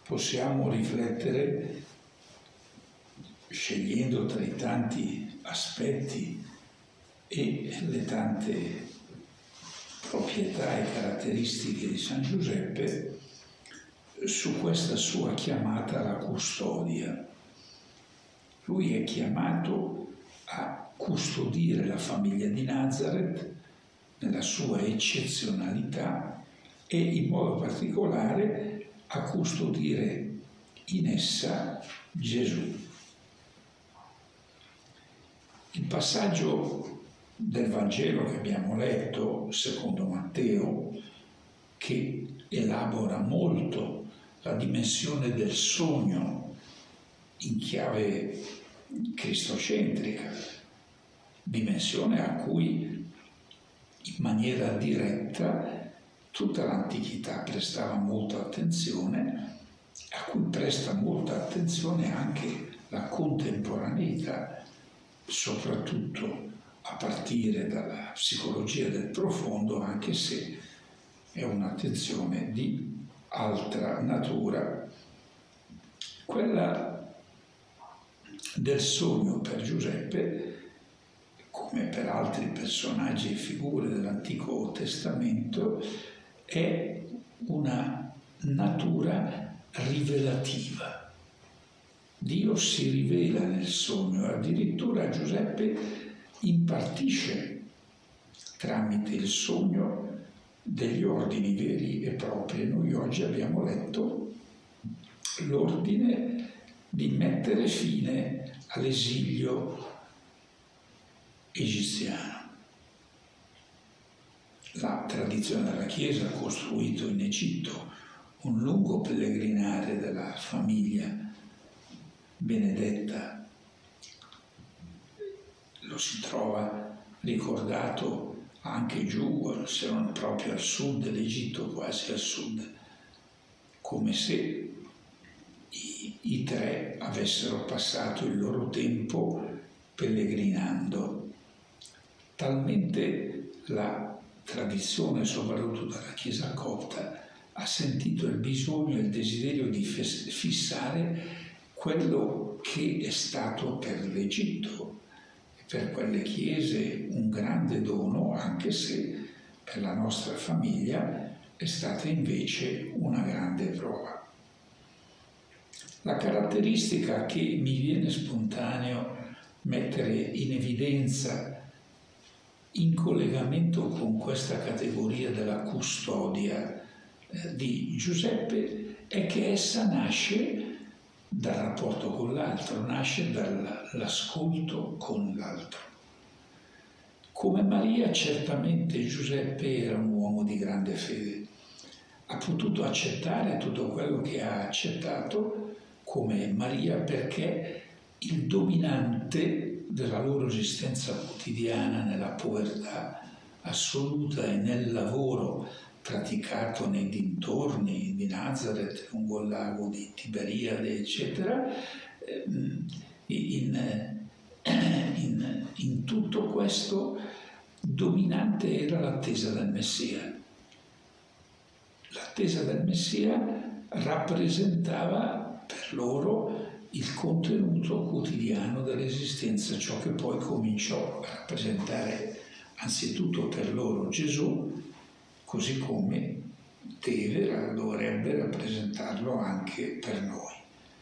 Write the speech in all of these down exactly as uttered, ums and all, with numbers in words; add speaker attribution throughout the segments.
Speaker 1: possiamo riflettere, scegliendo tra i tanti aspetti e le tante proprietà e caratteristiche di San Giuseppe, su questa sua chiamata alla custodia. Lui è chiamato a custodire la famiglia di Nazareth nella sua eccezionalità e in modo particolare a custodire in essa Gesù. Il passaggio del Vangelo che abbiamo letto, secondo Matteo, che elabora molto la dimensione del sogno in chiave cristocentrica, dimensione a cui in maniera diretta tutta l'antichità prestava molta attenzione, a cui presta molta attenzione anche la contemporaneità, soprattutto a partire dalla psicologia del profondo, anche se è un'attenzione di altra natura. Quella del sogno per Giuseppe, come per altri personaggi e figure dell'Antico Testamento, è una natura rivelativa. Dio si rivela nel sogno, addirittura Giuseppe impartisce tramite il sogno degli ordini veri e propri. Noi oggi abbiamo letto l'ordine di mettere fine all'esilio egiziano. La tradizione della Chiesa ha costruito in Egitto un lungo pellegrinare della famiglia benedetta. Lo si trova ricordato anche giù, se non proprio al sud dell'Egitto, quasi al sud, come se i, i tre avessero passato il loro tempo pellegrinando. Talmente la tradizione, soprattutto dalla Chiesa copta, ha sentito il bisogno e il desiderio di fissare quello che è stato per l'Egitto, per quelle chiese un grande dono, anche se per la nostra famiglia è stata invece una grande prova. La caratteristica che mi viene spontaneo mettere in evidenza in collegamento con questa categoria della custodia eh, di Giuseppe è che essa nasce dal rapporto con l'altro, nasce dall'ascolto con l'altro. Come Maria, certamente Giuseppe era un uomo di grande fede. Ha potuto accettare tutto quello che ha accettato come Maria perché il dominante della loro esistenza quotidiana nella povertà assoluta e nel lavoro praticato nei dintorni di Nazareth, lungo il lago di Tiberiade, eccetera, in, in, in tutto questo dominante era l'attesa del Messia. L'attesa del Messia rappresentava per loro il contenuto quotidiano dell'esistenza, ciò che poi cominciò a rappresentare anzitutto per loro Gesù, così come deve, dovrebbe rappresentarlo anche per noi.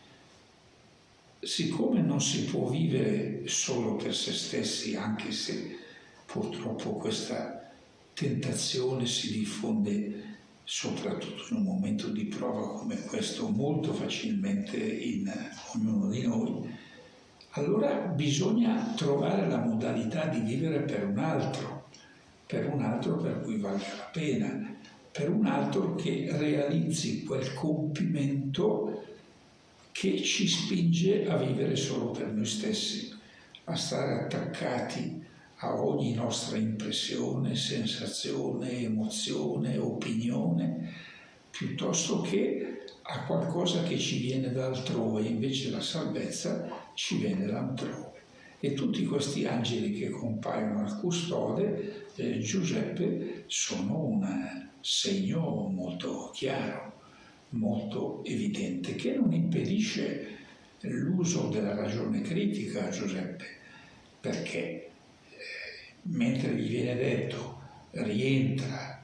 Speaker 1: Siccome non si può vivere solo per se stessi, anche se purtroppo questa tentazione si diffonde soprattutto in un momento di prova come questo molto facilmente in ognuno di noi, allora bisogna trovare la modalità di vivere per un altro, per un altro per cui valga la pena, per un altro che realizzi quel compimento che ci spinge a vivere solo per noi stessi, a stare attaccati a ogni nostra impressione, sensazione, emozione, opinione, piuttosto che a qualcosa che ci viene da altrove. Invece la salvezza ci viene da altrove. E tutti questi angeli che compaiono al custode, eh, Giuseppe, sono un segno molto chiaro molto evidente, che non impedisce l'uso della ragione critica a Giuseppe, perché eh, mentre gli viene detto rientra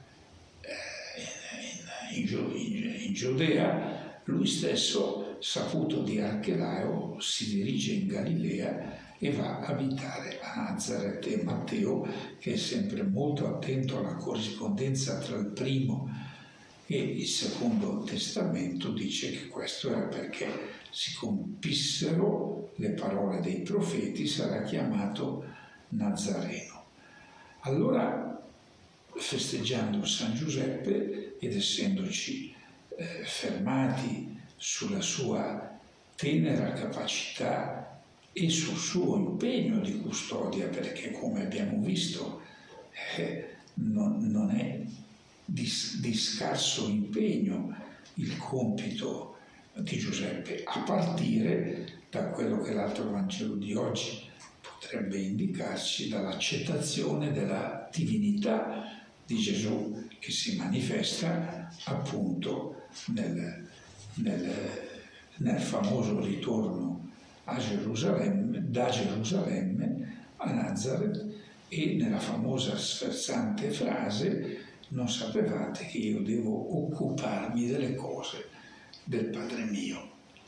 Speaker 1: eh, in, in, in Giudea, lui stesso, saputo di Archelao, si dirige in Galilea e va a abitare a Nazaret. E Matteo, che è sempre molto attento alla corrispondenza tra il primo e il secondo testamento, dice che questo era perché si compissero le parole dei profeti, sarà chiamato Nazareno. Allora, festeggiando San Giuseppe ed essendoci eh, fermati sulla sua tenera capacità e sul suo impegno di custodia, perché come abbiamo visto eh, non, non è di, di scarso impegno il compito di Giuseppe, a partire da quello che l'altro Vangelo di oggi potrebbe indicarci, dall'accettazione della divinità di Gesù, che si manifesta appunto nel, nel, nel famoso ritorno a Gerusalemme, da Gerusalemme a Nazaret, e nella famosa sferzante frase: non sapevate che io devo occuparmi delle cose del Padre mio.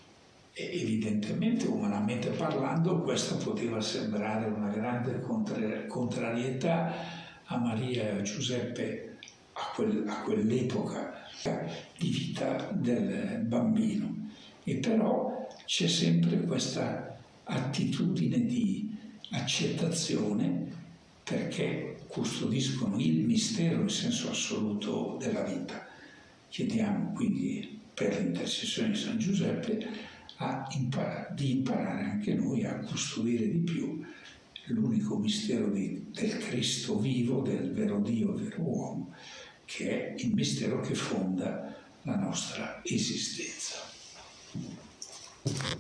Speaker 1: E evidentemente, umanamente parlando, questa poteva sembrare una grande contra- contrarietà a Maria e a Giuseppe a, quel, a quell'epoca di vita del bambino. E però c'è sempre questa attitudine di accettazione, perché custodiscono il mistero in senso assoluto della vita. Chiediamo quindi, per l'intercessione di San Giuseppe, a imparare, di imparare anche noi a custodire di più l'unico mistero di, del Cristo vivo, del vero Dio, vero uomo, che è il mistero che fonda la nostra esistenza.